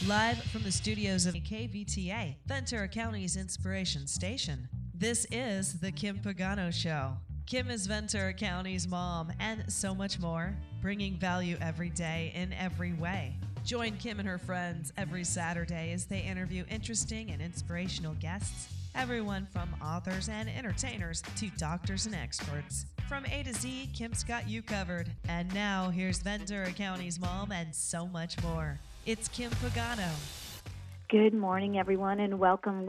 Live from the studios of KVTA, Ventura County's inspiration station. This is The Kim Pagano Show. Kim is Ventura County's mom and so much more, bringing value every day in every way. Join Kim and her friends every Saturday as they interview interesting and inspirational guests. Everyone from authors and entertainers to doctors and experts. From A to Z, Kim's got you covered. And now, here's Ventura County's mom and so much more. It's Kim Pagano. Good morning, everyone, and welcome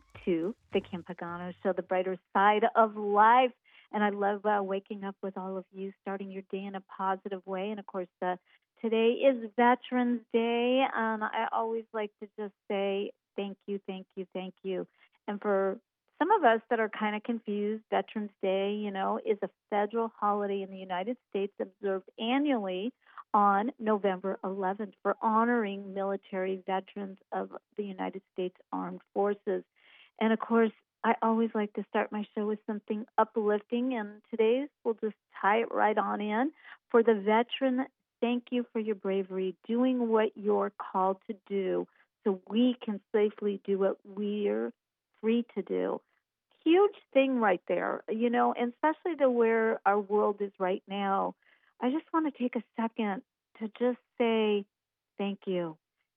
to the Kim Pagano Show, the brighter side of life. And I love waking up with all of you, starting your day in a positive way. And, of course, today is Veterans Day, and I always like to just say thank you, thank you, thank you. And for some of us that are kind of confused, Veterans Day, is a federal holiday in the United States observed annually on November 11th for honoring military veterans of the United States Armed Forces. And, of course, I always like to start my show with something uplifting, and today's we'll just tie it right on in. For the veteran, thank you for your bravery, doing what you're called to do so we can safely do what we're free to do. Huge thing right there, and especially to where our world is right now. I just want to take a second to just say thank you,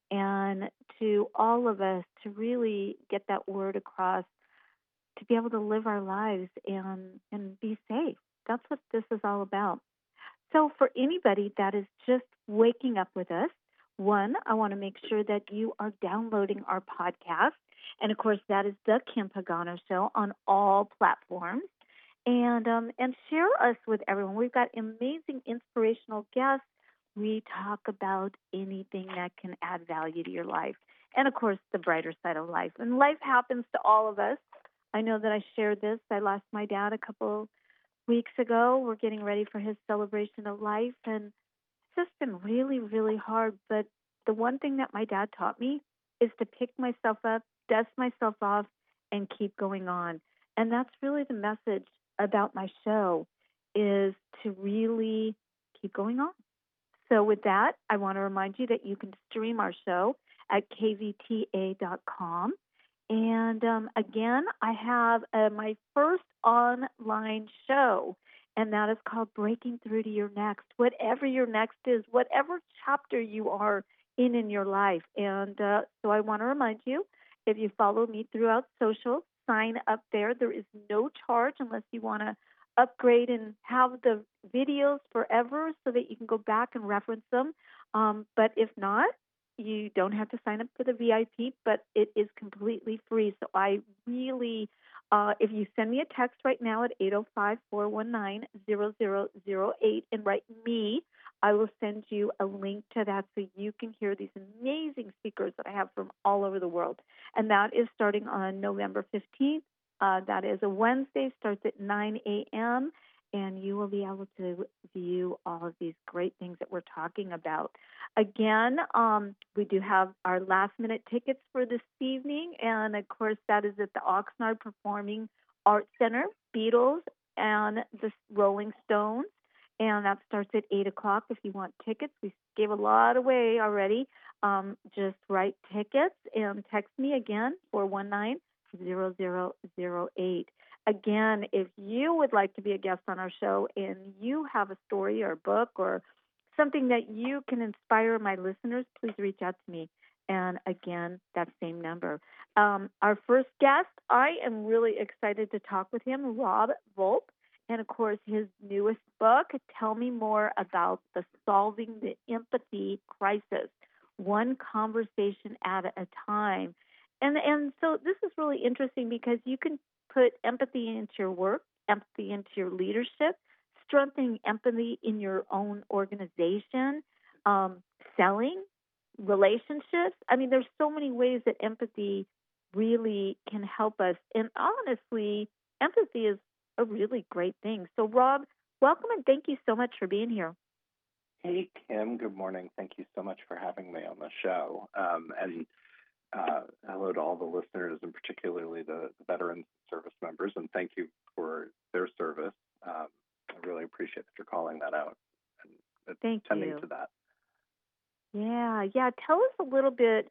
and to all of us to really get that word across, to be able to live our lives and be safe. That's what this is all about. So for anybody that is just waking up with us, one, I want to make sure that you are downloading our podcast. And, of course, that is The Kim Pagano Show on all platforms. And share us with everyone. We've got amazing, inspirational guests. We talk about anything that can add value to your life. And, of course, the brighter side of life. And life happens to all of us. I know that I shared this. I lost my dad a couple weeks ago. We're getting ready for his celebration of life. And it's just been really, really hard. But the one thing that my dad taught me is to pick myself up, dust myself off, and keep going on. And that's really the message about my show, is to really keep going on. So with that, I want to remind you that you can stream our show at kvta.com. And again, I have my first online show, and that is called Breaking Through to Your Next. Whatever your next is, whatever chapter you are in your life. And so I want to remind you, if you follow me throughout social, sign up there. There is no charge unless you want to upgrade and have the videos forever so that you can go back and reference them. But if not, you don't have to sign up for the VIP, but it is completely free. So I really, if you send me a text right now at 805-419-0008 and write me, I will send you a link to that so you can hear these amazing speakers that I have from all over the world. And that is starting on November 15th. That is a Wednesday, starts at 9 a.m., and you will be able to view all of these great things that we're talking about. Again, we do have our last-minute tickets for this evening, and, of course, that is at the Oxnard Performing Arts Center, Beatles, and the Rolling Stones, and that starts at 8 o'clock. If you want tickets, we gave a lot away already. Just write tickets and text me again, 419-0008. Again, if you would like to be a guest on our show and you have a story or a book or something that you can inspire my listeners, please reach out to me. And again, that same number. Our first guest, I am really excited to talk with him, Rob Volpe. And, of course, his newest book, Tell Me More About the Solving the Empathy Crisis, one conversation at a time. And so this is really interesting because you can put empathy into your work, empathy into your leadership, strengthening empathy in your own organization, selling, relationships. I mean, there's so many ways that empathy really can help us. And honestly, empathy is a really great thing. So, Rob, welcome and thank you so much for being here. Hey, Kim. Good morning. Thank you so much for having me on the show. And hello to all the listeners, and particularly the veterans and service members, and thank you for their service. I really appreciate that you're calling that out and Thank attending you to that. Yeah. Tell us a little bit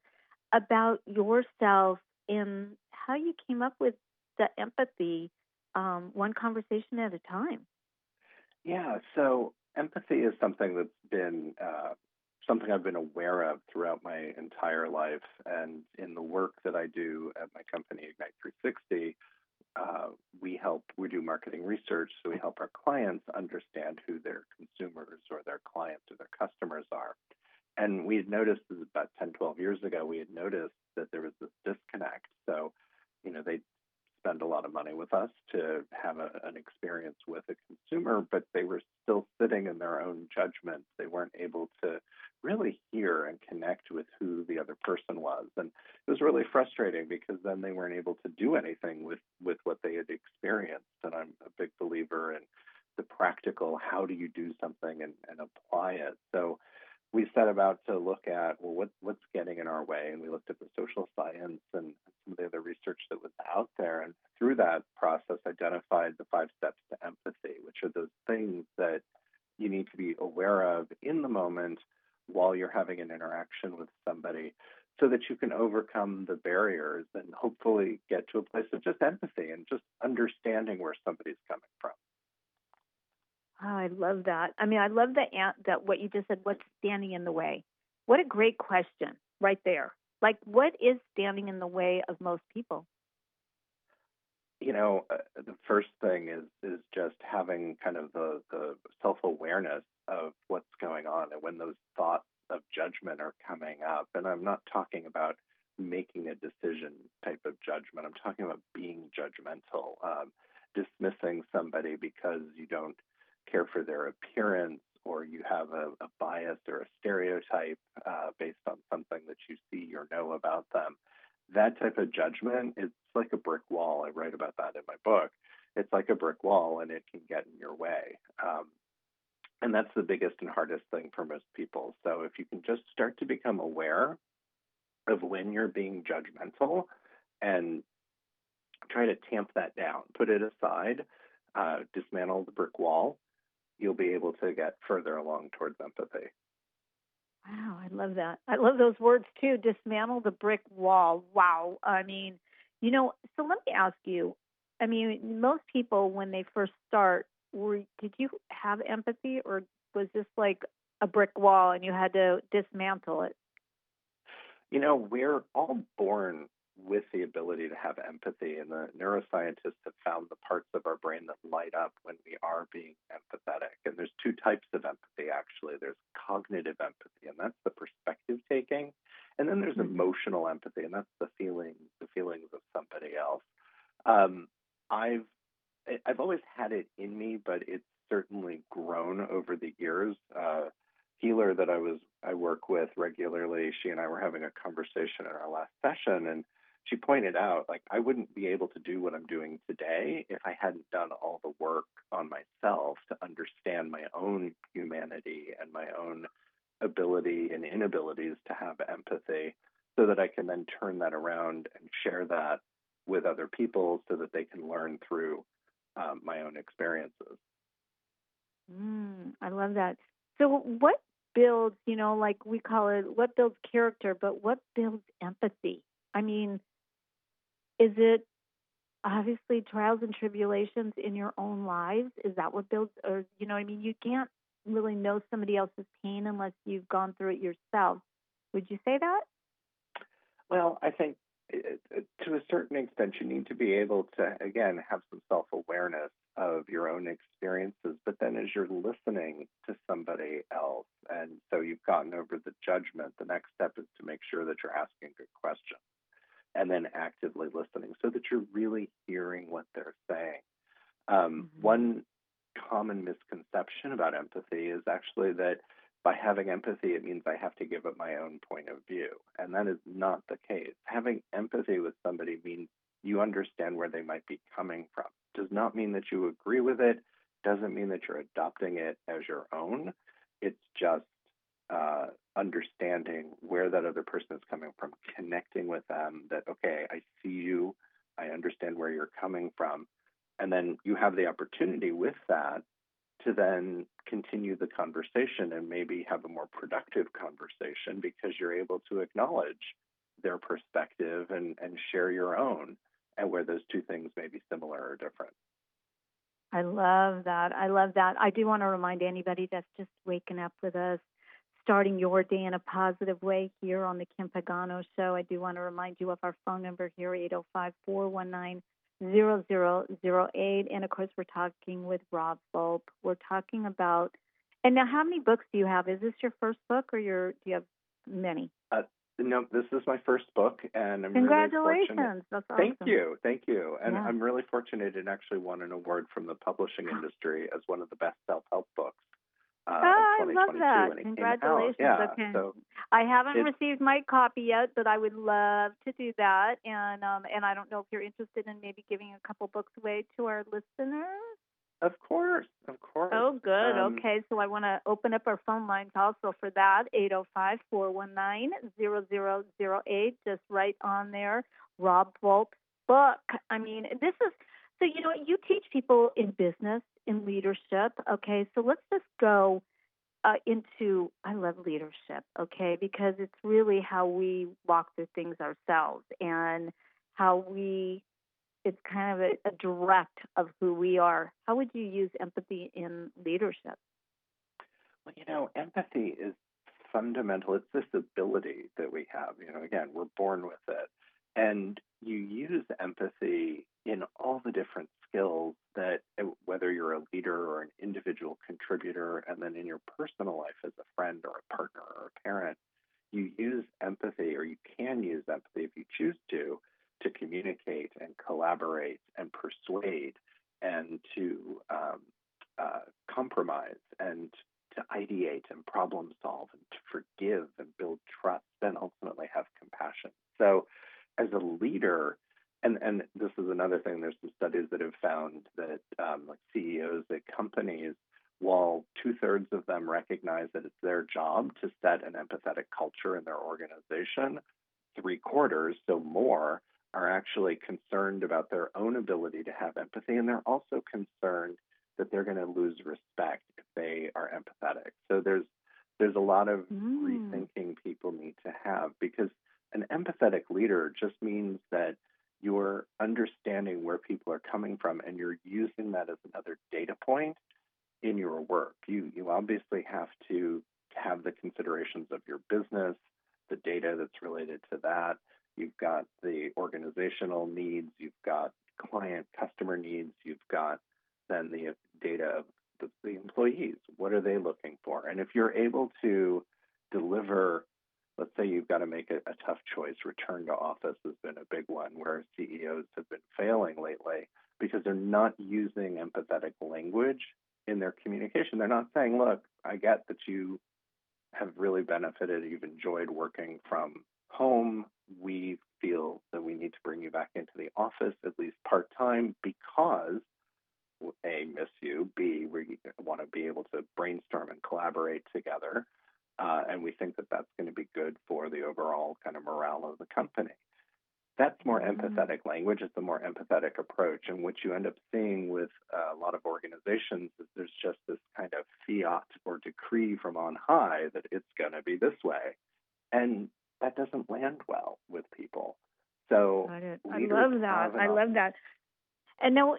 about yourself and how you came up with the empathy, one conversation at a time. Yeah, so empathy is something that's been something I've been aware of throughout my entire life. And in the work that I do at my company, Ignite 360, we do marketing research. So we help our clients understand who their consumers or their clients or their customers are. And we had noticed this is about 10, 12 years ago, we had noticed that there was this disconnect. So, they spend a lot of money with us to have an experience with a consumer, but they were still sitting in their own judgment. They weren't able to really hear and connect with who the other person was. And it was really frustrating because then they weren't able to do anything with what they had experienced. And I'm a big believer in the practical, how do you do something and apply it? So we set about to look at, well, what's getting in our way, and we looked at the social science and some of the other research that was out there, and through that process identified the 5 steps to empathy, which are those things that you need to be aware of in the moment while you're having an interaction with somebody, so that you can overcome the barriers and hopefully get to a place of just empathy and just understanding where somebody's coming from. Oh, I love that. I mean, I love that what you just said. What's standing in the way? What a great question, right there. Like, what is standing in the way of most people? The first thing is just having kind of the self awareness of what's going on and when those thoughts of judgment are coming up. And I'm not talking about making a decision type of judgment. I'm talking about being judgmental, dismissing somebody because you don't care for their appearance or you have a bias or a stereotype based on something that you see or know about them. That type of judgment is like a brick wall. I write about that in my book. It's like a brick wall and it can get in your way. And that's the biggest and hardest thing for most people. So if you can just start to become aware of when you're being judgmental and try to tamp that down, put it aside, dismantle the brick wall, you'll be able to get further along towards empathy. Wow, I love that. I love those words too. Dismantle the brick wall. Wow. I mean, so let me ask you. I mean, most people when they first start, did you have empathy, or was this like a brick wall and you had to dismantle it? We're all born with the ability to have empathy, and the neuroscientists have found the parts of our brain that light up when we are being empathetic. And there's 2 types of empathy, actually. There's cognitive empathy, and that's the perspective taking. And then there's emotional empathy, and that's the feelings of somebody else. Um, I've I've always had it in me, but it's certainly grown over the years. Healer that I work with regularly, she and I were having a conversation in our last session, and she pointed out, like, I wouldn't be able to do what I'm doing today if I hadn't done all the work on myself to understand my own humanity and my own ability and inabilities to have empathy, so that I can then turn that around and share that with other people so that they can learn through my own experiences. I love that. So, what builds, like we call it, what builds character, but what builds empathy? I mean, is it obviously trials and tribulations in your own lives? Is that what builds, or, I mean, you can't really know somebody else's pain unless you've gone through it yourself. Would you say that? Well, I think to a certain extent, you need to be able to, again, have some self awareness of your own experiences. But then as you're listening to somebody else, and so you've gotten over the judgment, the next step is to make sure that you're asking good questions and then actively listening so that you're really hearing what they're saying. One common misconception about empathy is actually that by having empathy, it means I have to give up my own point of view. And that is not the case. Having empathy with somebody means you understand where they might be coming from. Does not mean that you agree with it, doesn't mean that you're adopting it as your own. It's just understanding where that other person is coming from, connecting with them, that, okay, I see you, I understand where you're coming from. And then you have the opportunity with that to then continue the conversation and maybe have a more productive conversation because you're able to acknowledge their perspective and share your own, and where those two things may be similar or different. I love that. I love that. I do want to remind anybody that's just waking up with us, starting your day in a positive way here on the Kim Pagano Show. I do want to remind you of our phone number here, 805-419-0008. And of course, we're talking with Rob Volpe. We're talking about, and now how many books do you have? Is this your first book, or do you have many? No, this is my first book, and I'm Congratulations. Really fortunate. That's awesome. Thank you. And yeah. I'm really fortunate and actually won an award from the publishing industry as one of the best self-help books. I love that. Congratulations. Yeah, okay. So I haven't received my copy yet, but I would love to do that. And I don't know if you're interested in maybe giving a couple books away to our listeners. Of course. Oh, good. Okay, so I want to open up our phone lines also for that, 805-419-0008. Just right on there, Rob Volpe's book. I mean, this is, so, you teach people in business, in leadership. Okay, so let's just go into, I love leadership, okay, because it's really how we walk through things ourselves and how it's kind of a direct of who we are. How would you use empathy in leadership? Well, empathy is fundamental. It's this ability that we have. Again, we're born with it. And you use empathy in all the different skills that, whether you're a leader or an individual contributor, and then in your personal life as a friend or a partner or a parent, you use empathy, or you can use empathy if you choose to communicate and collaborate and persuade and to compromise and to ideate and problem solve and to forgive and build trust and ultimately have compassion. So as a leader, and this is another thing, there's some studies that have found that like CEOs at companies, while 2/3 of them recognize that it's their job to set an empathetic culture in their organization, 3/4, so more, are actually concerned about their own ability to have empathy, and they're also concerned that they're going to lose respect if they are empathetic. So there's a lot of rethinking people need to have, because an empathetic leader just means that you're understanding where people are coming from and you're using that as another data point in your work. You obviously have to have the considerations of your business, the data that's related to that. You've got the organizational needs, you've got customer needs, you've got then the data of the employees. What are they looking for? And if you're able to deliver, let's say you've got to make a tough choice, return to office has been a big one where CEOs have been failing lately because they're not using empathetic language in their communication. They're not saying, look, I get that you have really benefited, you've enjoyed working from home. We feel that we need to bring you back into the office, at least part-time, because A, miss you, B, we want to be able to brainstorm and collaborate together, and we think that that's going to be good for the overall kind of morale of the company. That's more empathetic language. It's a more empathetic approach. And what you end up seeing with a lot of organizations is there's just this kind of fiat or decree from on high that it's going to be this way. And that doesn't land well with people. So I love that. And now,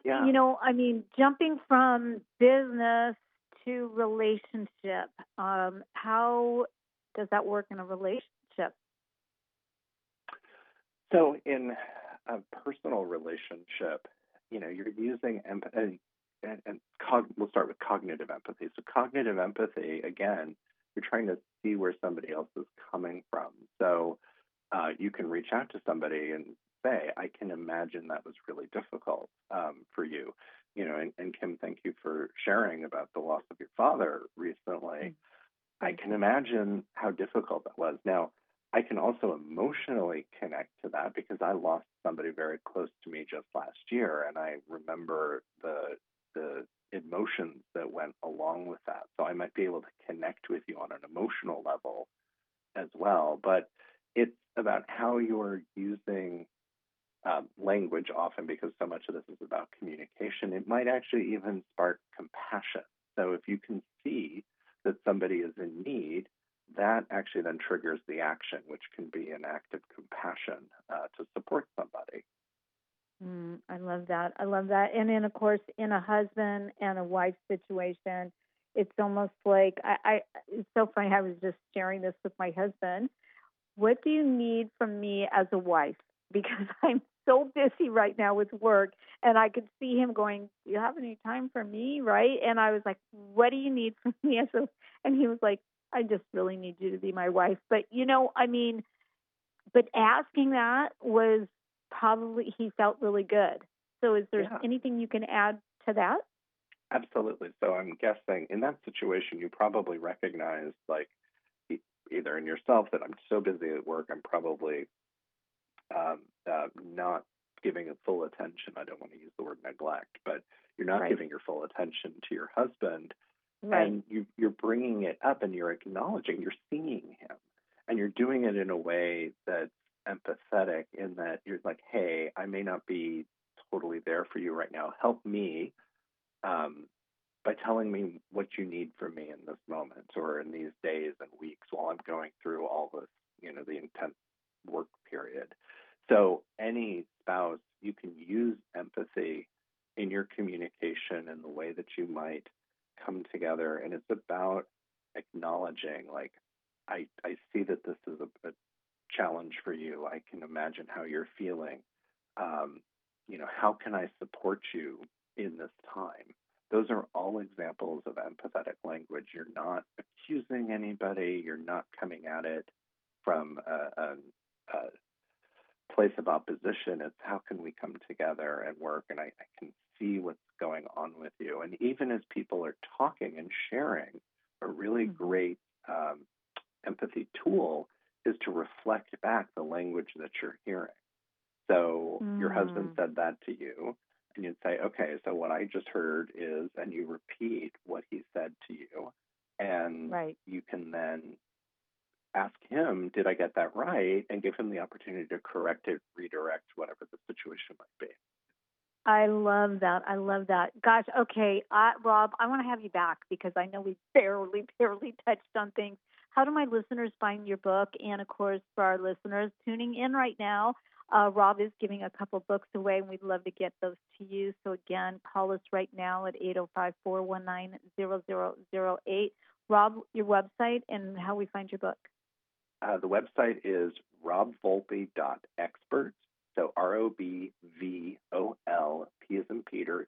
jumping from business to relationship, how does that work in a relationship? So in a personal relationship, you're using empathy, and we'll start with cognitive empathy. So cognitive empathy, again, you're trying to see where somebody else is coming from. So you can reach out to somebody and say, I can imagine that was really difficult for you. And Kim, thank you for sharing about the loss of your father recently. I can imagine how difficult that was. Now, I can also emotionally connect to that because I lost somebody very close to me just last year, and I remember the emotions that went along with that. So I might be able to connect with you on an emotional level as well. But it's about how you're using language often, because so much of this is about communication. It might actually even spark compassion. So if you can see that somebody is in need, that actually then triggers the action, which can be an act of compassion to support somebody. I love that. I love that. And then, of course, in a husband and a wife situation, it's almost like it's so funny. I was just sharing this with my husband. What do you need from me as a wife? Because I'm so busy right now with work, and I could see him going, "Do you have any time for me?" Right? And I was like, "What do you need from me as a?" And he was like, "I just really need you to be my wife." But but asking that was probably, he felt really good. So is there anything you can add to that? Absolutely. So I'm guessing in that situation, you probably recognize, like, either in yourself that I'm so busy at work, I'm probably not giving it full attention. I don't want to use the word neglect, but you're not giving your full attention to your husband. Right. And you're bringing it up and you're acknowledging, you're seeing him, and you're doing it in a way that's empathetic, in that you're like, hey, I may not be totally there for you right now. Help me by telling me what you need from me in this moment or in these days and weeks while I'm going through all this, the intense work period. So any spouse, you can use empathy in your communication in the way that you might come together. And it's about acknowledging, like, I see that this is a challenge for you. I can imagine how you're feeling. How can I support you in this time? Those are all examples of empathetic language. You're not accusing anybody. You're not coming at it from a place of opposition. It's how can we come together and work, and I can see what's going on with you. And even as people are talking and sharing, a really great empathy tool is to reflect back the language that you're hearing. So your husband said that to you, and you'd say, okay, so what I just heard is, and you repeat what he said to you, and you can then ask him, did I get that right? And give him the opportunity to correct it, redirect, whatever the situation might be. I love that. I love that. Gosh, okay, Rob, I want to have you back because I know we barely touched on things. How do my listeners find your book? And, of course, for our listeners tuning in right now, Rob is giving a couple books away, and we'd love to get those to you. So, again, call us right now at 805-419-0008. Rob, your website and how we find your book. The website is robvolpe.expert, so ROBVOL, P as in Peter,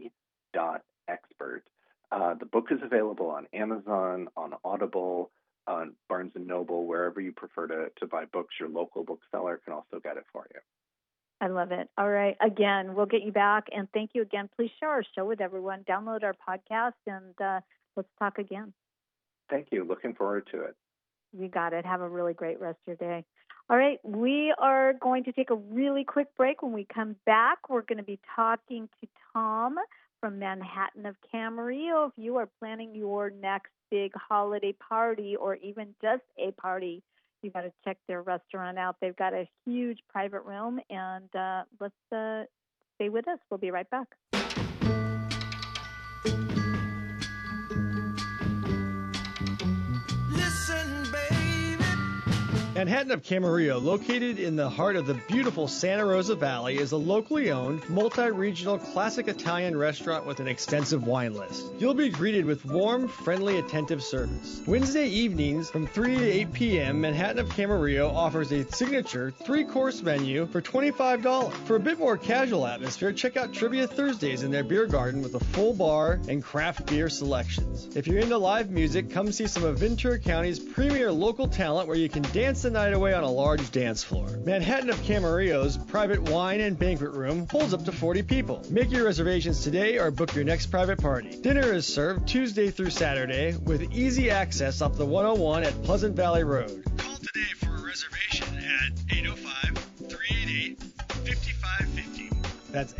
E.expert. The book is available on Amazon, on Audible, on Barnes & Noble, wherever you prefer to buy books. Your local bookseller can also get it for you. I love it. All right. Again, we'll get you back. And thank you again. Please share our show with everyone. Download our podcast, and let's talk again. Thank you. Looking forward to it. You got it. Have a really great rest of your day. All right. We are going to take a really quick break. When we come back, we're going to be talking to Tom from Manhattan of Camarillo. If you are planning your next big holiday party or even just a party, you've got to check their restaurant out. They've got a huge private room, and let's stay with us. We'll be right back. Manhattan of Camarillo, located in the heart of the beautiful Santa Rosa Valley, is a locally owned, multi-regional classic Italian restaurant with an extensive wine list. You'll be greeted with warm, friendly, attentive service. Wednesday evenings from 3 to 8 p.m., Manhattan of Camarillo offers a signature 3-course menu for $25. For a bit more casual atmosphere, check out Trivia Thursdays in their beer garden with a full bar and craft beer selections. If you're into live music, come see some of Ventura County's premier local talent where you can dance the night away on a large dance floor. Manhattan of Camarillo's private wine and banquet room holds up to 40 people. Make your reservations today or book your next private party. Dinner is served Tuesday through Saturday with easy access up the 101 at Pleasant Valley Road. Call today for a reservation at 805-388-5550. That's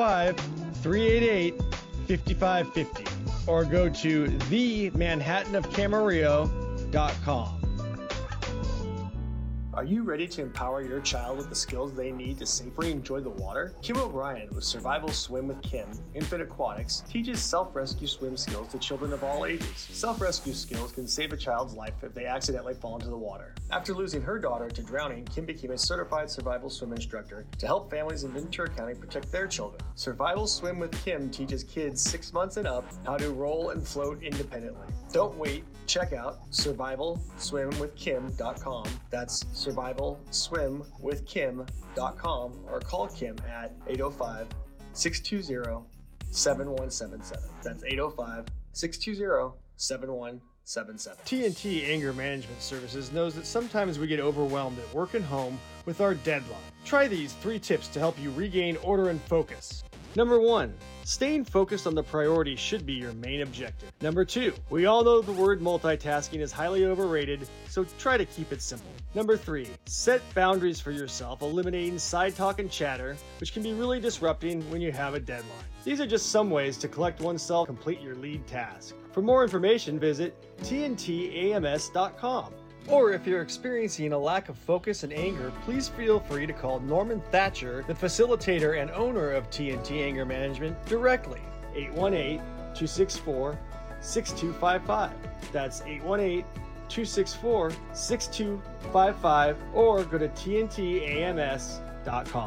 805-388-5550. Or go to themanhattanofcamarillo.com. Are you ready to empower your child with the skills they need to safely enjoy the water? Kim O'Brien with Survival Swim with Kim, Infant Aquatics, teaches self-rescue swim skills to children of all ages. Self-rescue skills can save a child's life if they accidentally fall into the water. After losing her daughter to drowning, Kim became a certified survival swim instructor to help families in Ventura County protect their children. Survival Swim with Kim teaches kids 6 months and up how to roll and float independently. Don't wait. Check out survivalswimwithkim.com. That's survivalswimwithkim.com or call Kim at 805-620-7177. That's 805-620-7177. TNT Anger Management Services knows that sometimes we get overwhelmed at work and home with our deadline. Try these 3 tips to help you regain order and focus. Number 1, staying focused on the priority should be your main objective. Number 2, we all know the word multitasking is highly overrated, so try to keep it simple. Number 3, set boundaries for yourself, eliminating side talk and chatter, which can be really disrupting when you have a deadline. These are just some ways to collect oneself and complete your lead task. For more information, visit tntams.com. Or if you're experiencing a lack of focus and anger, please feel free to call Norman Thatcher, the facilitator and owner of TNT Anger Management, directly. 818-264-6255. That's 818-264-6255, or go to tntams.com.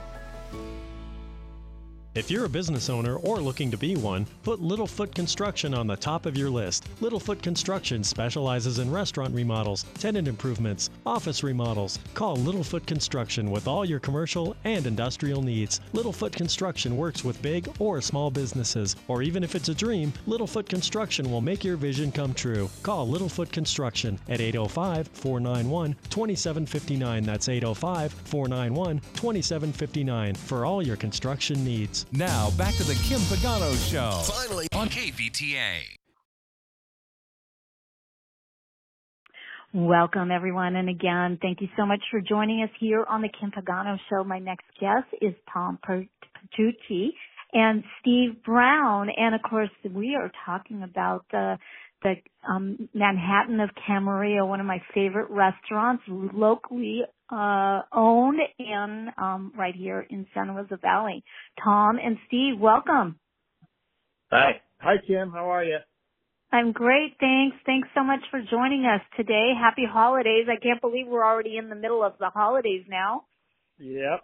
If you're a business owner or looking to be one, put Littlefoot Construction on the top of your list. Littlefoot Construction specializes in restaurant remodels, tenant improvements, office remodels. Call Littlefoot Construction with all your commercial and industrial needs. Littlefoot Construction works with big or small businesses, or even if it's a dream, Littlefoot Construction will make your vision come true. Call Littlefoot Construction at 805-491-2759. That's 805-491-2759 for all your construction needs. Now, back to the Kim Pagano Show. Finally on KVTA. Welcome, everyone. And again, thank you so much for joining us here on the Kim Pagano Show. My next guest is Tom Petrucci and Steve Brown. And, of course, we are talking about the Manhattan of Camarillo, one of my favorite restaurants, locally owned and right here in Santa Rosa Valley. Tom and Steve, welcome. Hi. Hi, Kim. How are you? I'm great, thanks. Thanks so much for joining us today. Happy holidays. I can't believe we're already in the middle of the holidays now. Yep.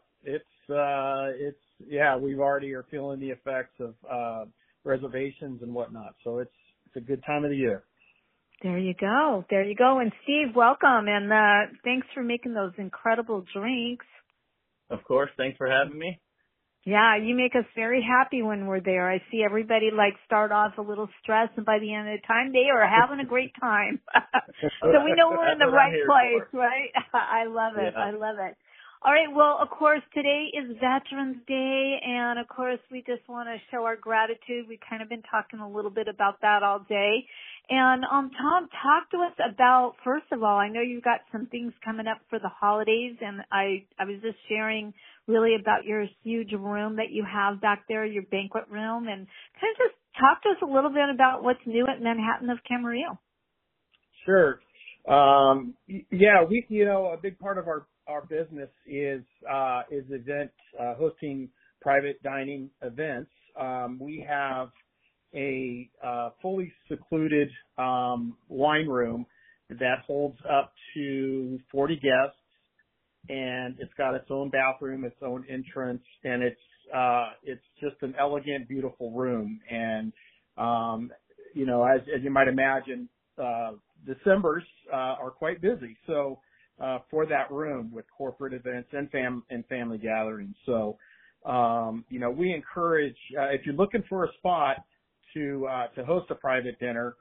We already are feeling the effects of reservations and whatnot. So it's a good time of the year. There you go. There you go. And Steve, welcome. And thanks for making those incredible drinks. Of course. Thanks for having me. Yeah, you make us very happy when we're there. I see everybody start off a little stressed, and by the end of the time, they are having a great time. So we know we're in the right place, right? I love it. Yeah. I love it. All right. Well, of course, today is Veterans Day, and of course, we just want to show our gratitude. We've kind of been talking a little bit about that all day. And Tom, talk to us about, first of all, I know you've got some things coming up for the holidays, and I was just sharing really about your huge room that you have back there, your banquet room, and kind of just talk to us a little bit about what's new at Manhattan of Camarillo. Sure. A big part of our business is hosting private dining events. We have a fully secluded wine room that holds up to 40 guests, and it's got its own bathroom, its own entrance, and it's just an elegant, beautiful room. And as you might imagine, Decembers are quite busy. So for that room with corporate events and family gatherings. So we encourage if you're looking for a spot to host a private dinner,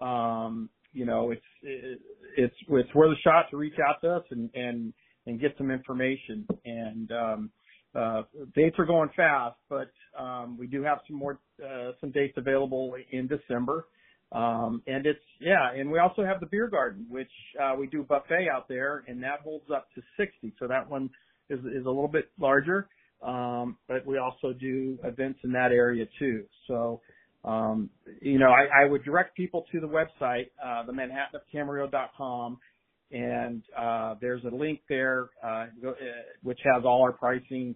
it's worth a shot to reach out to us and get some information. And dates are going fast, but we do have some dates available in December. And we also have the beer garden, which we do buffet out there, and that holds up to 60. So that one is a little bit larger. But we also do events in that area too. So, I would direct people to the website, the ManhattanofCamarillo.com, and there's a link there which has all our pricing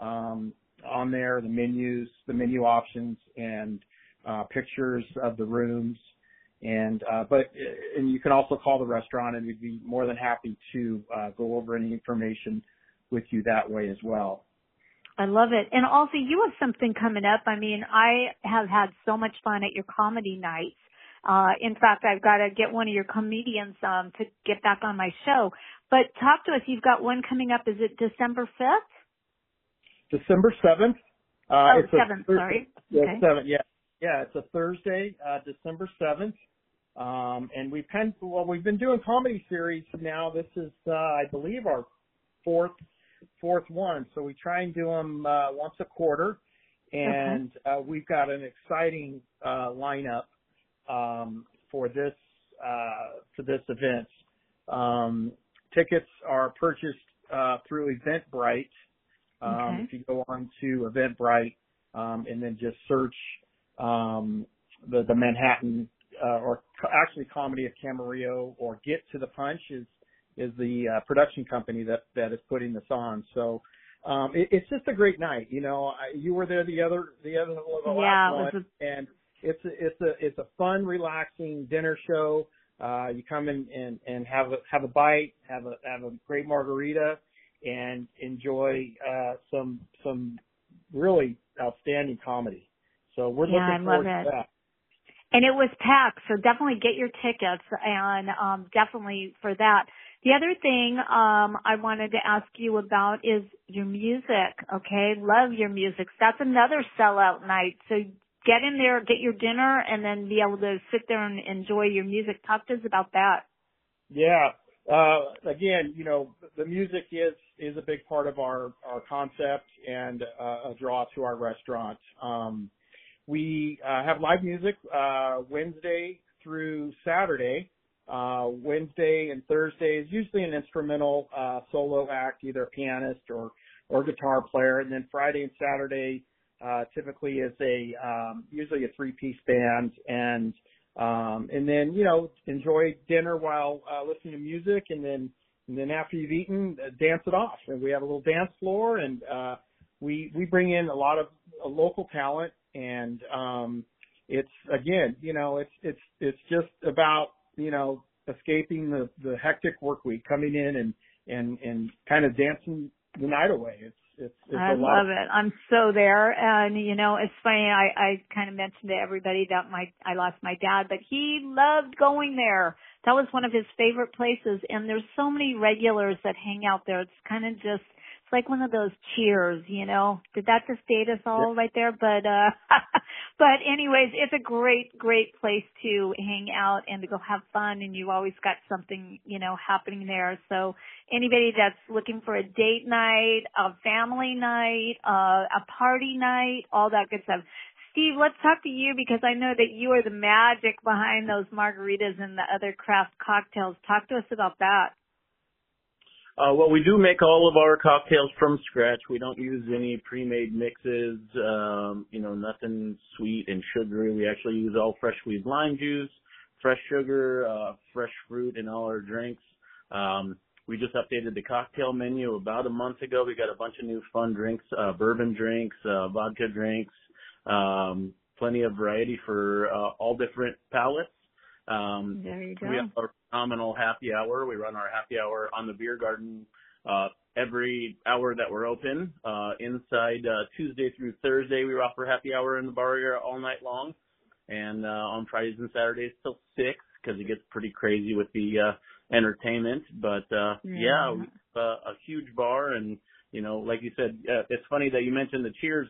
on there, the menus, the menu options, and pictures of the rooms. And you can also call the restaurant, and we'd be more than happy to go over any information with you that way as well. I love it. And also, you have something coming up. I mean, I have had so much fun at your comedy nights. In fact, I've got to get one of your comedians to get back on my show. But talk to us. You've got one coming up. Is it December 5th? December 7th. It's 7th, sorry. Yeah, okay. 7th, yeah. Yeah, it's a Thursday, December 7th. And we've been doing comedy series now. This is, I believe, our fourth one. So we try and do them once a quarter. And we've got an exciting lineup for this event. Tickets are purchased through Eventbrite. If you go on to Eventbrite and then just search the Manhattan or actually Comedy of Camarillo, or Get to the Punch is the production company that is putting this on. So it's just a great night. You know, you were there the last one, and it's a fun, relaxing dinner show. You come in and have a bite, have a great margarita, and enjoy some really outstanding comedy. So we're looking forward to that. And it was packed, so definitely get your tickets, and definitely for that. The other thing I wanted to ask you about is your music, okay? Love your music. That's another sellout night. So get in there, get your dinner, and then be able to sit there and enjoy your music. Talk to us about that. Yeah. Again, you know, the music is a big part of our concept and a draw to our restaurant. We have live music Wednesday through Saturday. Wednesday and Thursday is usually an instrumental solo act, either a pianist or guitar player, and then Friday and Saturday typically is usually a three-piece band, and then, you know, enjoy dinner while listening to music, and then after you've eaten, dance it off. And we have a little dance floor, and we bring in a lot of local talent, and it's, again, you know, it's just about, you know, escaping the hectic work week, coming in and kind of dancing the night away. I love it. I'm so there. And, you know, it's funny. I kind of mentioned to everybody that I lost my dad, but he loved going there. That was one of his favorite places. And there's so many regulars that hang out there. It's kind of just, it's like one of those Cheers, you know. Did that just date us all right there? But, but anyways, it's a great, great place to hang out and to go have fun. And you've always got something, you know, happening there. So anybody that's looking for a date night, a family night, a party night, all that good stuff. Steve, let's talk to you, because I know that you are the magic behind those margaritas and the other craft cocktails. Talk to us about that. Well, we do make all of our cocktails from scratch. We don't use any pre-made mixes, you know, nothing sweet and sugary. We actually use all fresh squeezed lime juice, fresh sugar, fresh fruit in all our drinks. We just updated the cocktail menu about a month ago. We got a bunch of new fun drinks, bourbon drinks, vodka drinks, plenty of variety for all different palates. There you go. We have a phenomenal happy hour. We run our happy hour on the beer garden every hour that we're open. Inside Tuesday through Thursday, we offer happy hour in the bar area all night long. And on Fridays and Saturdays till 6, because it gets pretty crazy with the entertainment. But yeah, we have a huge bar. And, you know, like you said, it's funny that you mentioned the Cheers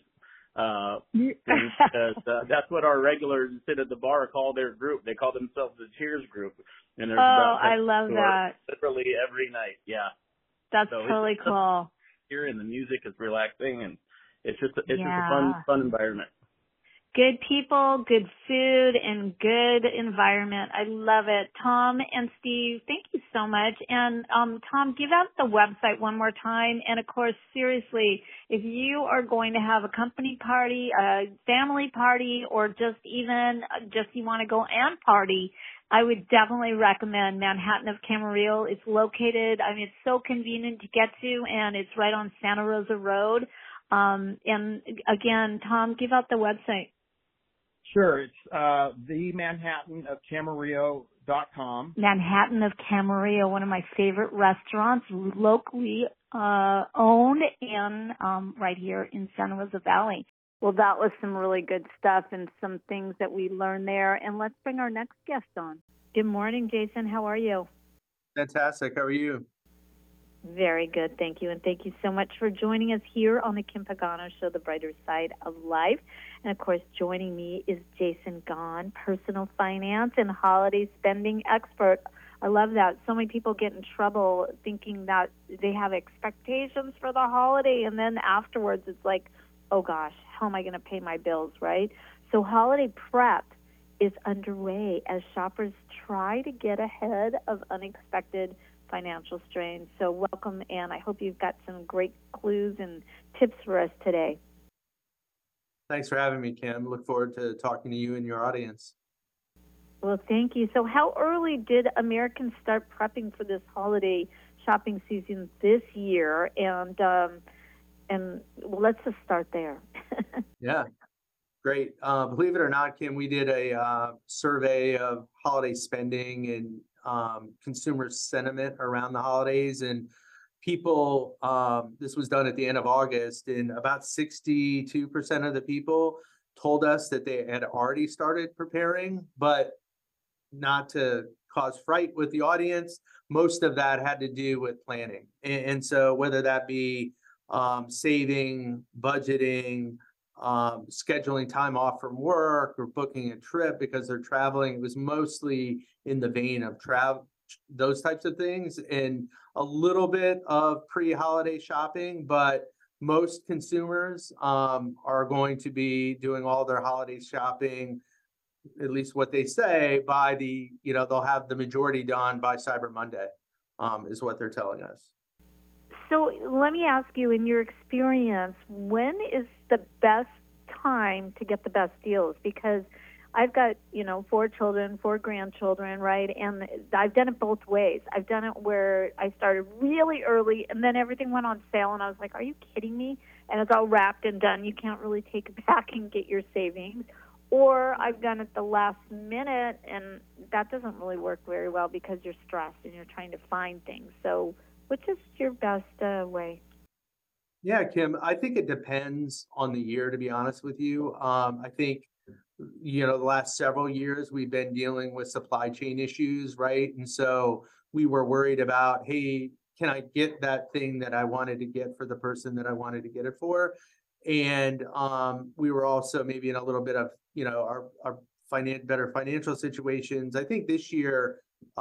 because that's what our regulars that sit at the bar call their group. They call themselves the Cheers group. And there's I love that. Literally every night. Yeah. That's so totally cool. Here, and the music is relaxing, and it's just a fun environment. Good people, good food, and good environment. I love it. Tom and Steve, thank you so much. And Tom, give out the website one more time. And of course, seriously, if you are going to have a company party, a family party, or just you want to go and party I would definitely recommend Manhattan of Camarillo. It's located, it's so convenient to get to, and it's right on Santa Rosa Road. And again, Tom, give out the website. Sure. It's the Manhattan of Camarillo.com. Manhattan of Camarillo, one of my favorite restaurants, locally owned and right here in Santa Rosa Valley. Well, that was some really good stuff and some things that we learned there. And let's bring our next guest on. Good morning, Jason. How are you? Fantastic. How are you? Very good. Thank you. And thank you so much for joining us here on the Kim Pagano Show, The Brighter Side of Life. And, of course, joining me is Jason Gahn, personal finance and holiday spending expert. I love that. So many people get in trouble thinking that they have expectations for the holiday, and then afterwards it's like, oh, gosh, how am I going to pay my bills, right? So holiday prep is underway as shoppers try to get ahead of unexpected financial strain. So welcome, and I hope you've got some great clues and tips for us today. Thanks for having me, Kim. Look forward to talking to you and your audience. Well, thank you. So how early did Americans start prepping for this holiday shopping season this year? And well, let's just start there. Yeah, great. Believe it or not, Kim, we did a survey of holiday spending and consumer sentiment around the holidays, and people, this was done at the end of August, and about 62% of the people told us that they had already started preparing, but not to cause fright with the audience. Most of that had to do with planning. And so whether that be saving, budgeting, scheduling time off from work, or booking a trip because they're traveling, it was mostly in the vein of travel, those types of things, and a little bit of pre-holiday shopping. But most consumers are going to be doing all their holiday shopping, at least what they say, by they'll have the majority done by Cyber Monday, is what they're telling us. So let me ask you, in your experience, when is the best time to get the best deals? Because I've got, 4 children, 4 grandchildren, right? And I've done it both ways. I've done it where I started really early and then everything went on sale and I was like, are you kidding me? And it's all wrapped and done. You can't really take it back and get your savings. Or I've done it the last minute, and that doesn't really work very well because you're stressed and you're trying to find things. So which is your best way? Yeah, Kim, I think it depends on the year, to be honest with you. I think, the last several years we've been dealing with supply chain issues, right? And so we were worried about, hey, can I get that thing that I wanted to get for the person that I wanted to get it for? And we were also maybe in a little bit of, our better financial situations. I think this year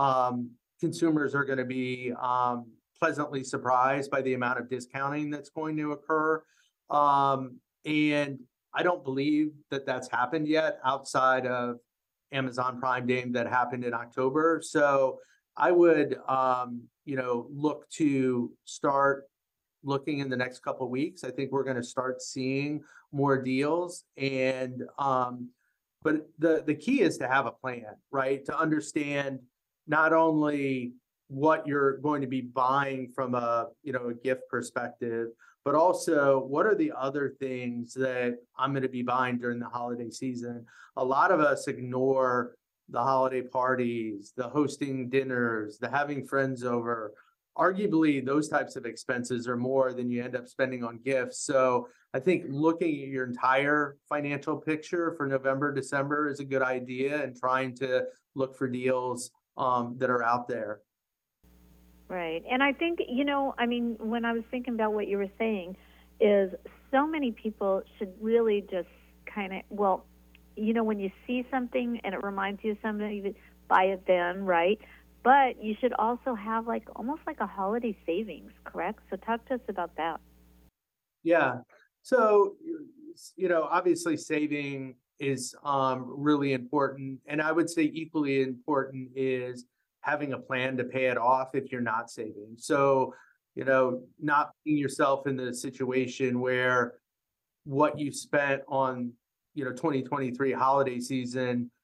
consumers are going to be pleasantly surprised by the amount of discounting that's going to occur. And I don't believe that that's happened yet outside of Amazon Prime Day that happened in October. So I would, look to start looking in the next couple of weeks. I think we're going to start seeing more deals. And, but the key is to have a plan, right? To understand not only what you're going to be buying from a gift perspective, but also what are the other things that I'm going to be buying during the holiday season. A lot of us ignore the holiday parties, the hosting dinners, the having friends over. Arguably, those types of expenses are more than you end up spending on gifts. So I think looking at your entire financial picture for November, December is a good idea, and trying to look for deals that are out there. Right. And I think, when I was thinking about what you were saying, is so many people should really just kind of, when you see something and it reminds you of something, you buy it then, right? But you should also have almost like a holiday savings, correct? So talk to us about that. Yeah. So, obviously saving is really important. And I would say equally important is having a plan to pay it off if you're not saving. So, not putting yourself in the situation where what you spent on, 2023 holiday season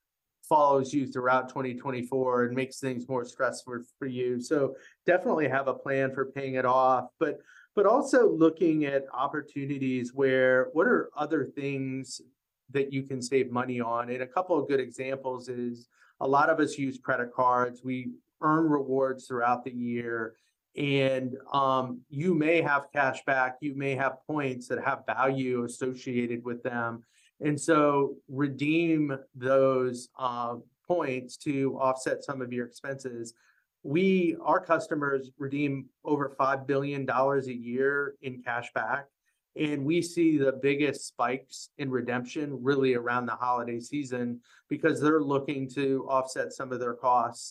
follows you throughout 2024 and makes things more stressful for you. So definitely have a plan for paying it off, but also looking at opportunities where what are other things that you can save money on. And a couple of good examples is a lot of us use credit cards. We earn rewards throughout the year. And you may have cash back, you may have points that have value associated with them. And so redeem those points to offset some of your expenses. Our customers redeem over $5 billion a year in cash back. And we see the biggest spikes in redemption really around the holiday season because they're looking to offset some of their costs.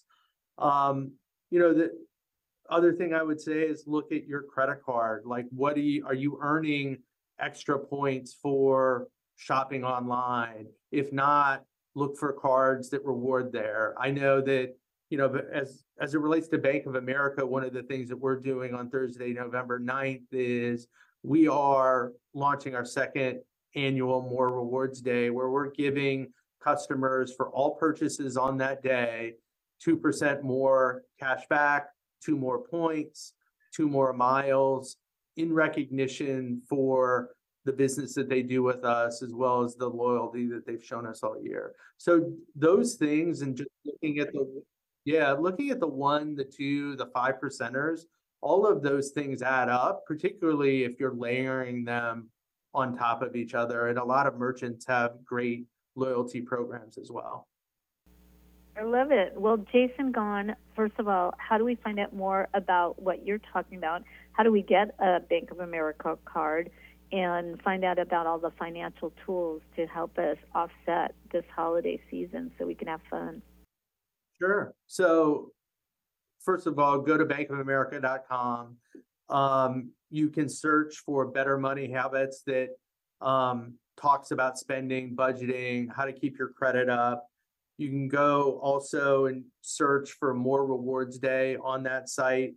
The other thing I would say is look at your credit card. Like, are you earning extra points for shopping online? If not, look for cards that reward there. I know that, but as it relates to Bank of America, one of the things that we're doing on Thursday, November 9th is we are launching our second annual More Rewards Day, where we're giving customers for all purchases on that day 2% more cash back, 2 more points, 2 more miles in recognition for the business that they do with us, as well as the loyalty that they've shown us all year. So those things, and just looking at the 1, the 2, the 5%ers, all of those things add up, particularly if you're layering them on top of each other. And a lot of merchants have great loyalty programs as well. I love it. Well, Jason Gaughan, first of all, how do we find out more about what you're talking about? How do we get a Bank of America card and find out about all the financial tools to help us offset this holiday season so we can have fun? Sure. So first of all, go to bankofamerica.com. You can search for Better Money Habits that talks about spending, budgeting, how to keep your credit up. You can go also and search for More Rewards Day on that site.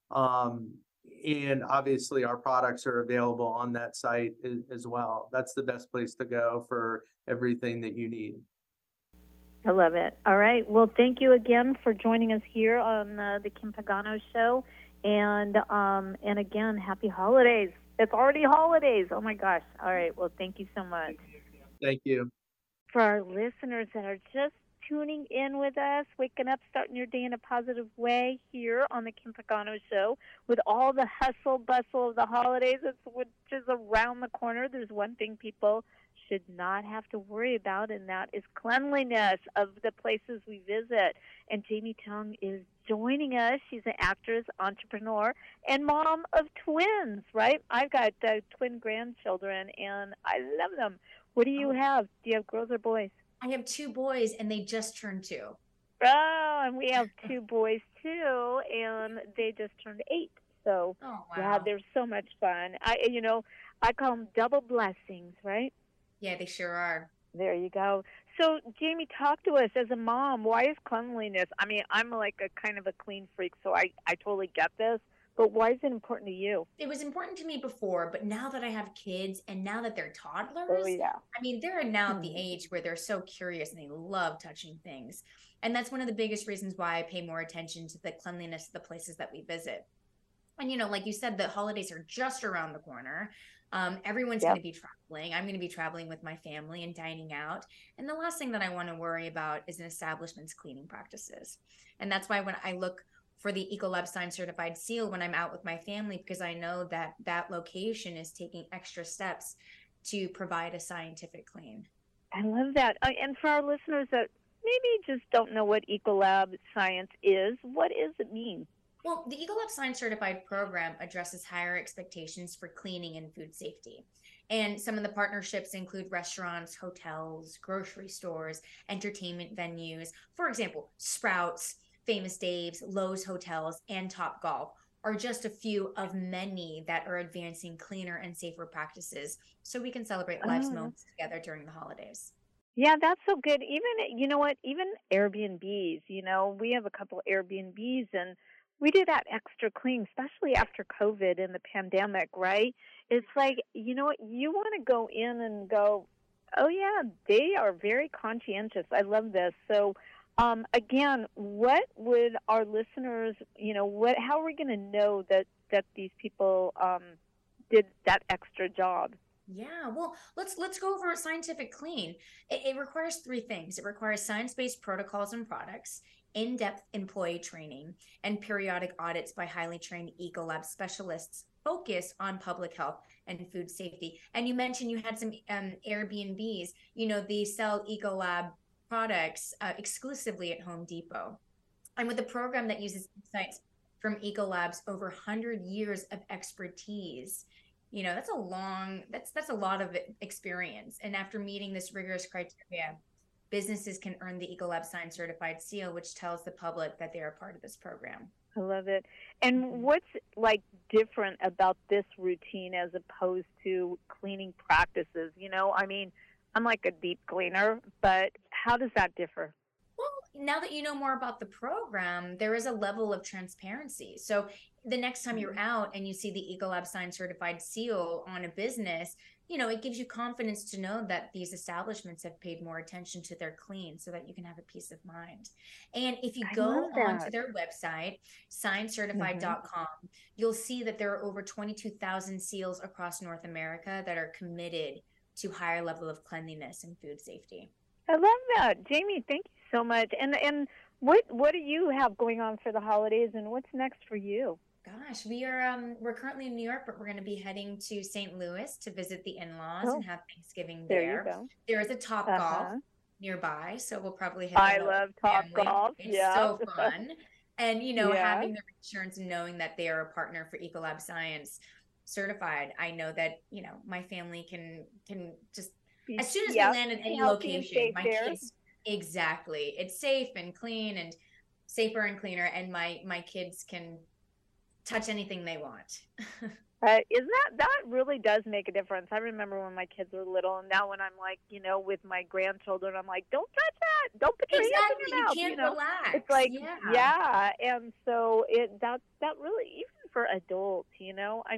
And obviously our products are available on that site as well. That's the best place to go for everything that you need. I love it. All right. Well, thank you again for joining us here on the Kim Pagano Show. And again, happy holidays. It's already holidays. Oh, my gosh. All right. Well, thank you so much. Thank you. For our listeners that are just tuning in with us, waking up, starting your day in a positive way here on the Kim Pagano Show with all the hustle bustle of the holidays, which is around the corner. There's one thing people should not have to worry about, and that is cleanliness of the places we visit. And Jamie Tung is joining us. She's an actress, entrepreneur, and mom of twins, right? I've got twin grandchildren, and I love them. What do you have? Do you have girls or boys? I have 2 boys, and they just turned 2. Oh, and we have 2 boys, too, and they just turned 8. So, yeah, they're so much fun. I call them double blessings, right? Yeah, they sure are. There you go. So, Jamie, talk to us as a mom. Why is cleanliness? I mean, I'm like a kind of a clean freak, so I totally get this. But why is it important to you? It was important to me before, but now that I have kids and now that they're toddlers, I mean, they're now at the age where they're so curious and they love touching things. And that's one of the biggest reasons why I pay more attention to the cleanliness of the places that we visit. And, like you said, the holidays are just around the corner. Everyone's going to be traveling. I'm going to be traveling with my family and dining out. And the last thing that I want to worry about is an establishment's cleaning practices. And that's why when I look for the Ecolab Sign Certified Seal when I'm out with my family, because I know that that location is taking extra steps to provide a scientific clean. I love that. And for our listeners that maybe just don't know what Ecolab Science is, what does it mean? Well, the Ecolab Sign Certified program addresses higher expectations for cleaning and food safety. And some of the partnerships include restaurants, hotels, grocery stores, entertainment venues. For example, Sprouts, Famous Dave's, Lowe's Hotels, and Topgolf are just a few of many that are advancing cleaner and safer practices so we can celebrate life's moments together during the holidays. Yeah, that's so good. Even, you know what, even Airbnbs, we have a couple Airbnbs and we do that extra clean, especially after COVID and the pandemic, right? It's like, you know what, you want to go in and go, Oh, yeah, they are very conscientious. I love this. So, again, what would our listeners, how are we going to know that these people did that extra job? Yeah, well, let's go over Scientific Clean. It requires three things. It requires science-based protocols and products, in-depth employee training, and periodic audits by highly trained Ecolab specialists focused on public health and food safety. And you mentioned you had some Airbnbs. They sell Ecolab products exclusively at Home Depot. And with a program that uses insights from Ecolab's over 100 years of expertise, that's a lot of experience. And after meeting this rigorous criteria, businesses can earn the Ecolab Science Certified seal, which tells the public that they are part of this program. I love it. And what's different about this routine as opposed to cleaning practices? I'm like a deep cleaner, but how does that differ? Well, now that you know more about the program, there is a level of transparency. So the next time you're out and you see the Ecolab Science Certified seal on a business, it gives you confidence to know that these establishments have paid more attention to their clean so that you can have a peace of mind. And if you go onto their website, sciencecertified.com, you'll see that there are over 22,000 seals across North America that are committed to higher level of cleanliness and food safety. I love that. Jamie, thank you so much. And what do you have going on for the holidays, and what's next for you? Gosh, we're currently in New York, but we're going to be heading to St. Louis to visit the in-laws and have Thanksgiving there. There you go. There is a Topgolf nearby, so we'll probably hit I love Topgolf. It's so fun. And, having the insurance and knowing that they are a partner for Ecolab Science Certified, I know that, my family can just, as soon as we land in any location, my kids, exactly. It's safe and clean and safer and cleaner, and my kids can touch anything they want. Isn't that really does make a difference? I remember when my kids were little, and now when I'm with my grandchildren, I'm like, don't touch that, don't put your hands in your mouth. You can't relax. It's like, and so that really, even for adults, you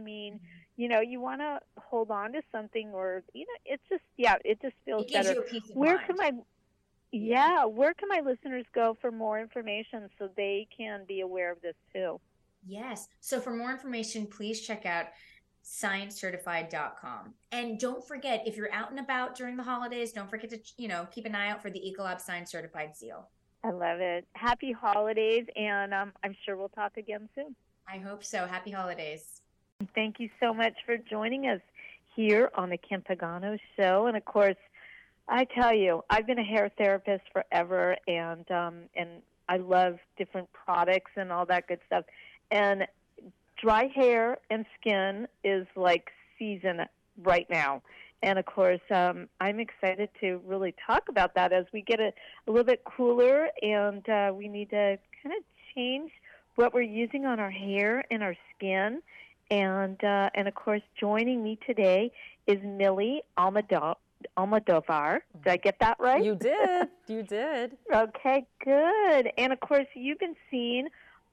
want to hold on to something, or it's just it just feels it gives better. You a peace of mind. Where can my listeners go for more information so they can be aware of this too? Yes. So for more information, please check out sciencecertified.com. And don't forget, if you're out and about during the holidays, don't forget to, keep an eye out for the Ecolab Science Certified seal. I love it. Happy holidays, and I'm sure we'll talk again soon. I hope so. Happy holidays. Thank you so much for joining us here on the Kim Pagano Show. And of course, I tell you, I've been a hair therapist forever, and I love different products and all that good stuff. And dry hair and skin is like season right now. And, of course, I'm excited to really talk about that as we get a little bit cooler, and we need to kind of change what we're using on our hair and our skin. And of course, joining me today is Millie Almodovar. Did I get that right? You did. You did. Okay, good. And, of course, you've been seen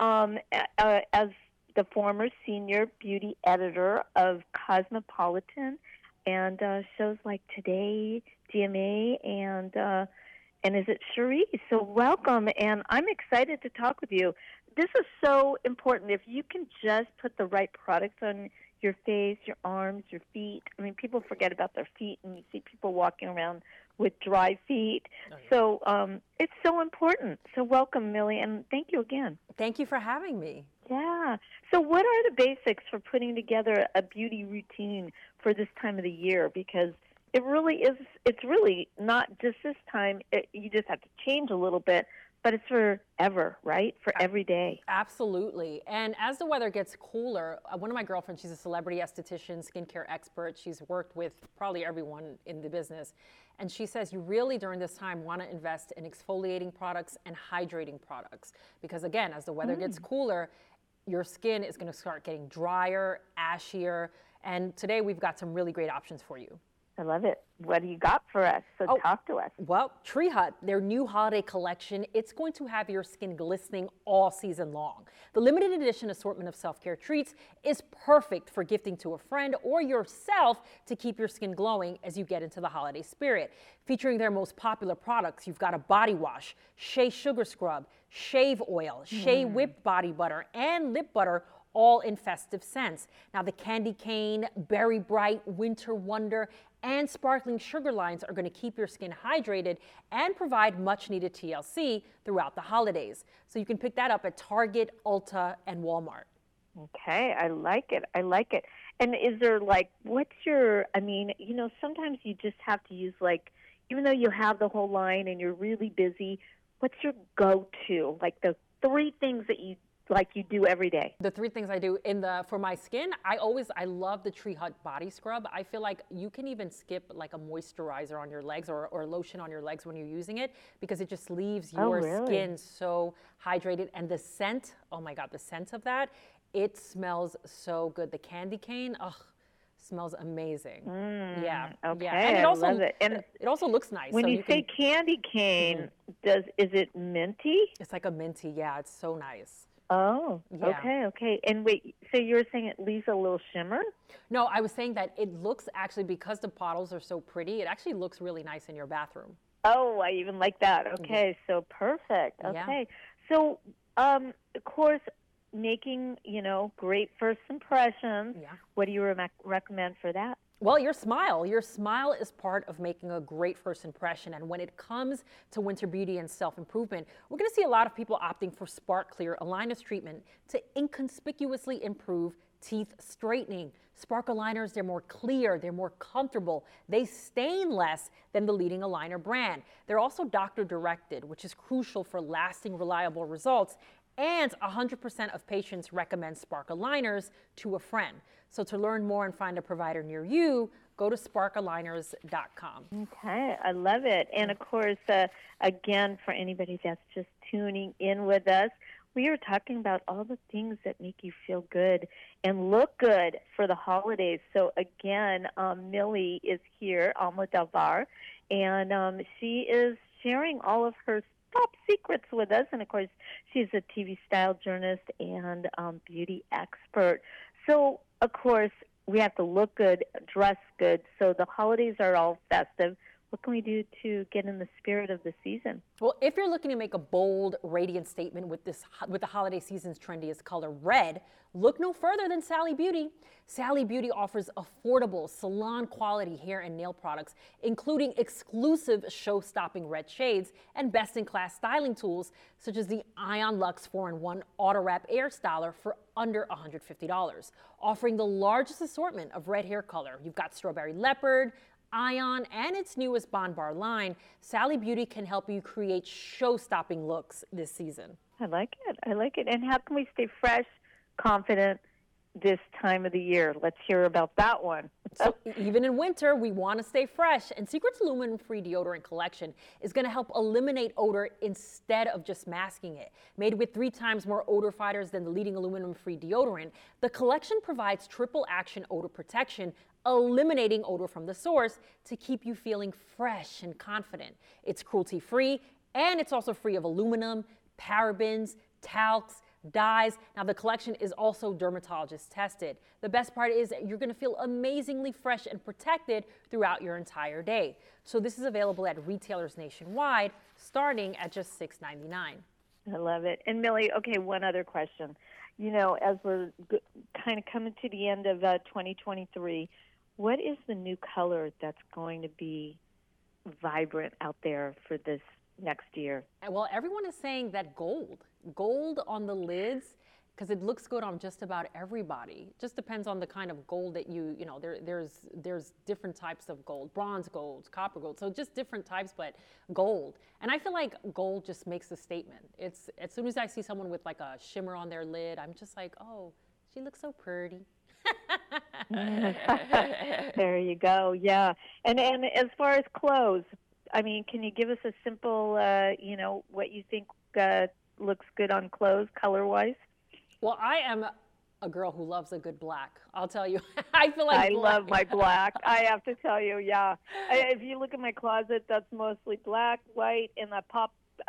as the former senior beauty editor of Cosmopolitan and shows like Today, GMA, and is it Cherie? So welcome, and I'm excited to talk with you. This is so important. If you can just put the right products on your face, your arms, your feet. I mean, people forget about their feet, and you see people walking around with dry feet. Oh, yeah. So it's so important. So welcome, Millie, and thank you again. Thank you for having me. Yeah. So what are the basics for putting together a beauty routine for this time of the year? Because it really is, it's really not just this time. You just have to change a little bit, but it's forever, right? For every day. Absolutely. And as the weather gets cooler, one of my girlfriends, she's a celebrity esthetician, skincare expert. She's worked with probably everyone in the business. And she says you really, during this time, want to invest in exfoliating products and hydrating products. Because again, as the weather gets cooler, your skin is going to start getting drier, ashier. And today we've got some really great options for you. I love it. What do you got for us? So talk to us. Well, Tree Hut, their new holiday collection, it's going to have your skin glistening all season long. The limited edition assortment of self-care treats is perfect for gifting to a friend or yourself to keep your skin glowing as you get into the holiday spirit. Featuring their most popular products, you've got a body wash, Shea Sugar Scrub, Shave Oil, Shea Whipped Body Butter, and Lip Butter, all in festive scents. Now, the Candy Cane, Berry Bright, Winter Wonder, and Sparkling Sugar lines are going to keep your skin hydrated and provide much needed TLC throughout the holidays. So you can pick that up at Target, Ulta, and Walmart. Okay, I like it. I like it. And is there sometimes you just have to use even though you have the whole line and you're really busy, what's your go-to? Like the 3 things that you do every day? The 3 things I do for my skin, I love the Tree Hut body scrub. I feel like you can even skip like a moisturizer on your legs or lotion on your legs when you're using it, because it just leaves your skin so hydrated. And the scent, oh my God, the scent of that, it smells so good. The Candy Cane, smells amazing. Yeah. Okay. Yeah. And I love it. And it also looks nice. When you say candy cane, is it minty? It's like a minty, yeah. It's so nice. Oh, yeah. Okay. And wait, so you're saying it leaves a little shimmer? No, I was saying that it looks actually, because the bottles are so pretty, it actually looks really nice in your bathroom. Oh, I even like that. Okay, so perfect. Okay. Yeah. So, of course, making, great first impressions. Yeah. What do you recommend for that? Well, your smile. Your smile is part of making a great first impression. And when it comes to winter beauty and self-improvement, we're going to see a lot of people opting for Spark Clear Aligners treatment to inconspicuously improve teeth straightening. Spark aligners, they're more clear, they're more comfortable, they stain less than the leading aligner brand. They're also doctor-directed, which is crucial for lasting, reliable results. And 100% of patients recommend Spark aligners to a friend. So to learn more and find a provider near you, go to sparkaligners.com. Okay, I love it. And of course, again, for anybody that's just tuning in with us, we are talking about all the things that make you feel good and look good for the holidays. So again, Millie is here, Almodovar, and she is sharing all of her top secrets with us. And of course, she's a TV style journalist and beauty expert. So of course, we have to look good, dress good. So the holidays are all festive. What can we do to get in the spirit of the season? Well, if you're looking to make a bold, radiant statement with the holiday season's trendiest color, red, look no further than Sally Beauty. Sally Beauty offers affordable, salon-quality hair and nail products, including exclusive show-stopping red shades and best-in-class styling tools, such as the Ion Luxe 4-in-1 Auto Wrap Air Styler for under $150, offering the largest assortment of red hair color. You've got Strawberry Leopard, Ion, and its newest Bond Bar line. Sally Beauty can help you create show-stopping looks this season. I like it. I like it. And how can we stay fresh, confident this time of the year? Let's hear about that one. So even in winter, we want to stay fresh. And Secret's aluminum-free deodorant collection is going to help eliminate odor instead of just masking it. Made with 3 times more odor fighters than the leading aluminum-free deodorant, the collection provides triple action odor protection, eliminating odor from the source to keep you feeling fresh and confident. It's cruelty-free, and it's also free of aluminum, parabens, talcs, dyes. Now, the collection is also dermatologist tested. The best part is that you're going to feel amazingly fresh and protected throughout your entire day. So this is available at retailers nationwide, starting at just $6.99. I love it. And Millie, okay, one other question. As we're kind of coming to the end of 2023, what is the new color that's going to be vibrant out there for this next year? Well, everyone is saying that gold on the lids, because it looks good on just about everybody. It just depends on the kind of gold that there's different types of gold, bronze gold, copper gold, so just different types, but gold. And I feel like gold just makes a statement. It's as soon as I see someone with like a shimmer on their lid, I'm just like, oh, she looks so pretty. There you go. Yeah. And as far as clothes, I mean, can you give us a simple, what you think looks good on clothes color-wise? Well, I am a girl who loves a good black. I'll tell you, I feel like I love my black. I have to tell you, yeah. If you look at my closet, that's mostly black, white, and a pop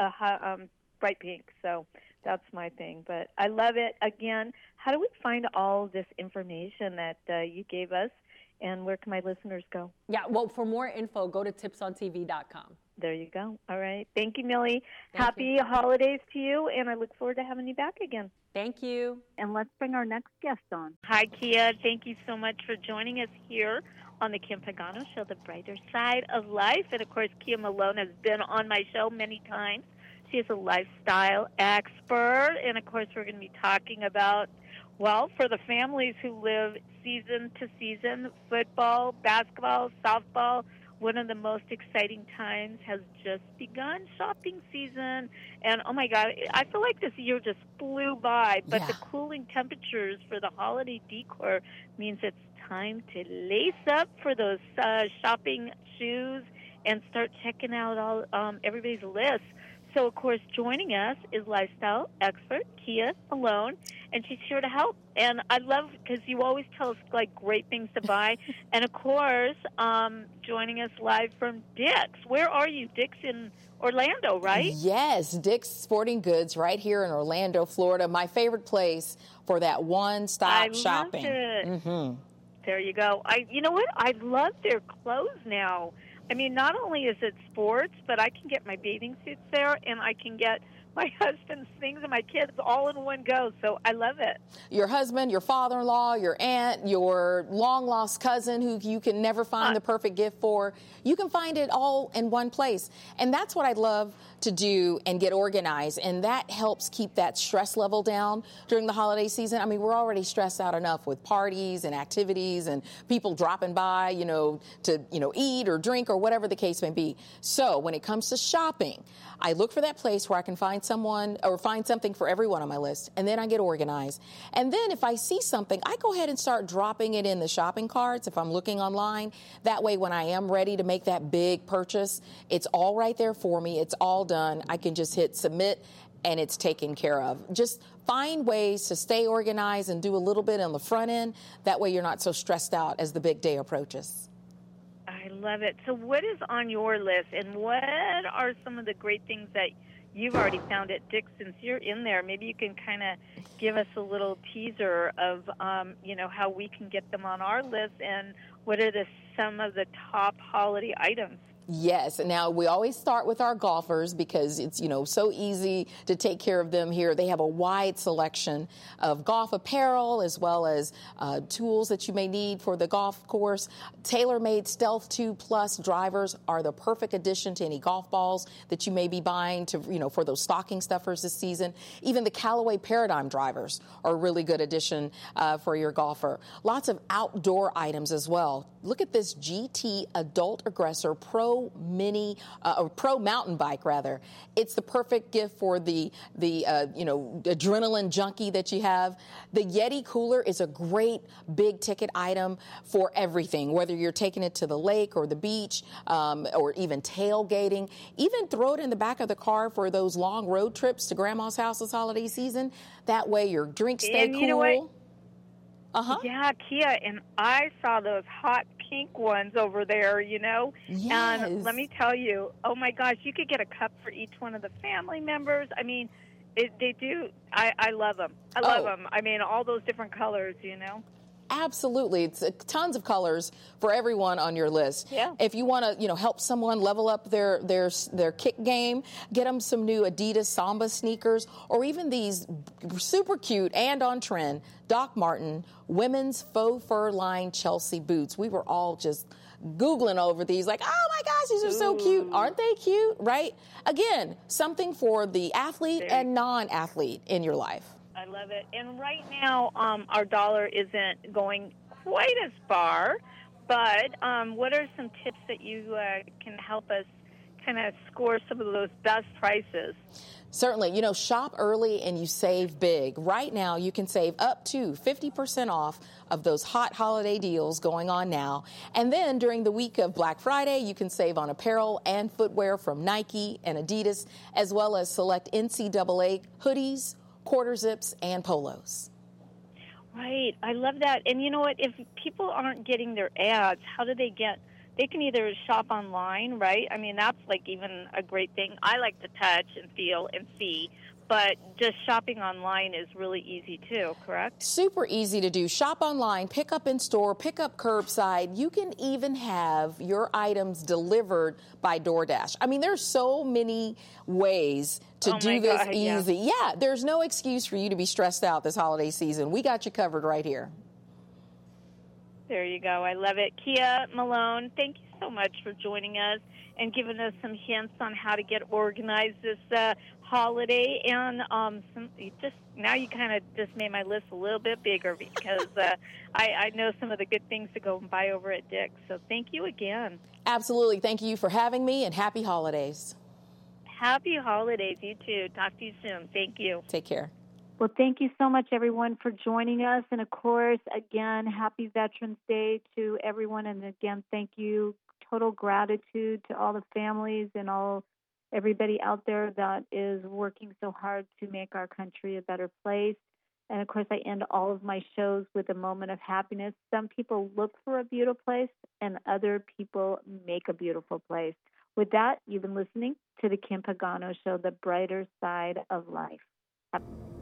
bright pink. So that's my thing. But I love it. Again, how do we find all this information that you gave us, and where can my listeners go? Yeah, well, for more info, go to tipsontv.com. There you go. All right. Thank you, Millie. Happy holidays to you, and I look forward to having you back again. Thank you. And let's bring our next guest on. Hi, Kia. Thank you so much for joining us here on the Kim Pagano Show, The Brighter Side of Life. And, of course, Kia Malone has been on my show many times. She is a lifestyle expert. And, of course, we're going to be talking about, well, for the families who live season to season, football, basketball, softball, one of the most exciting times has just begun, shopping season. And, oh, my God, I feel like this year just flew by. But the cooling temperatures for the holiday decor means it's time to lace up for those shopping shoes and start checking out all everybody's lists. So, of course, joining us is lifestyle expert Kia Malone, and she's here to help. And I love, because you always tell us, like, great things to buy. And, of course, joining us live from Dick's. Where are you? Dick's in Orlando, right? Yes, Dick's Sporting Goods right here in Orlando, Florida. My favorite place for that one-stop shopping. I love it. There you go. You know what? I love their clothes now. I mean, not only is it sports, but I can get my bathing suits there, and I can get my husband's things and my kids all in one go. So I love it. Your husband, your father-in-law, your aunt, your long-lost cousin who you can never find the perfect gift for. You can find it all in one place. And that's what I love to do and get organized. And that helps keep that stress level down during the holiday season. I mean, we're already stressed out enough with parties and activities and people dropping by, to eat or drink or whatever the case may be. So when it comes to shopping, I look for that place where I can find someone or find something for everyone on my list, and then I get organized. And then if I see something, I go ahead and start dropping it in the shopping carts if I'm looking online. That way, when I am ready to make that big purchase, it's all right there for me. It's all done. I can just hit submit, and it's taken care of. Just find ways to stay organized and do a little bit on the front end. That way, you're not so stressed out as the big day approaches. I love it. So what is on your list, and what are some of the great things that you've already found at Dick's since you're in there? Maybe you can kind of give us a little teaser of, how we can get them on our list, and what are some of the top holiday items? Yes. Now, we always start with our golfers because it's, so easy to take care of them here. They have a wide selection of golf apparel as well as tools that you may need for the golf course. Tailor-made Stealth 2 Plus drivers are the perfect addition to any golf balls that you may be buying to, for those stocking stuffers this season. Even the Callaway Paradigm drivers are a really good addition for your golfer. Lots of outdoor items as well. Look at this GT Adult Aggressor Pro mountain bike, rather. It's the perfect gift for the adrenaline junkie that you have. The Yeti cooler is a great big ticket item for everything, whether you're taking it to the lake or the beach or even tailgating. Even throw it in the back of the car for those long road trips to grandma's house this holiday season. That way your drinks stay cool. You know what? Yeah, Kia, and I saw those hot pink ones over there, Yes. And let me tell you, oh my gosh, you could get a cup for each one of the family members. I mean, they do. I love them. I love them. I mean, all those different colors, Absolutely. It's tons of colors for everyone on your list. Yeah. If you want to, help someone level up their kick game, get them some new Adidas Samba sneakers, or even these super cute and on trend Doc Marten women's faux fur lined Chelsea boots. We were all just Googling over these like, oh my gosh, these are so cute. Aren't they cute? Right? Again, something for the athlete and non-athlete in your life. I love it. And right now, our dollar isn't going quite as far, but what are some tips that you can help us kind of score some of those best prices? Certainly. Shop early and you save big. Right now, you can save up to 50% off of those hot holiday deals going on now. And then during the week of Black Friday, you can save on apparel and footwear from Nike and Adidas, as well as select NCAA hoodies, quarter zips, and polos. Right. I love that. And you know what? If people aren't getting their ads, how do they get? They can either shop online, right? I mean, that's like even a great thing. I like to touch and feel and see, but just shopping online is really easy too, correct? Super easy to do. Shop online, pick up in store, pick up curbside. You can even have your items delivered by DoorDash. I mean, there's so many ways to do this easy. Yeah, there's no excuse for you to be stressed out this holiday season. We got you covered right here. There you go. I love it. Kia Malone, thank you so much for joining us and giving us some hints on how to get organized this holiday. And now you kind of just made my list a little bit bigger because I know some of the good things to go and buy over at Dick's. So thank you again. Absolutely. Thank you for having me, and happy holidays. Happy holidays, you too. Talk to you soon. Thank you. Take care. Well, thank you so much, everyone, for joining us. And, of course, again, happy Veterans Day to everyone. And, again, thank you. Total gratitude to all the families and everybody out there that is working so hard to make our country a better place. And, of course, I end all of my shows with a moment of happiness. Some people look for a beautiful place, and other people make a beautiful place. With that, you've been listening to The Kim Pagano Show, The Brighter Side of Life.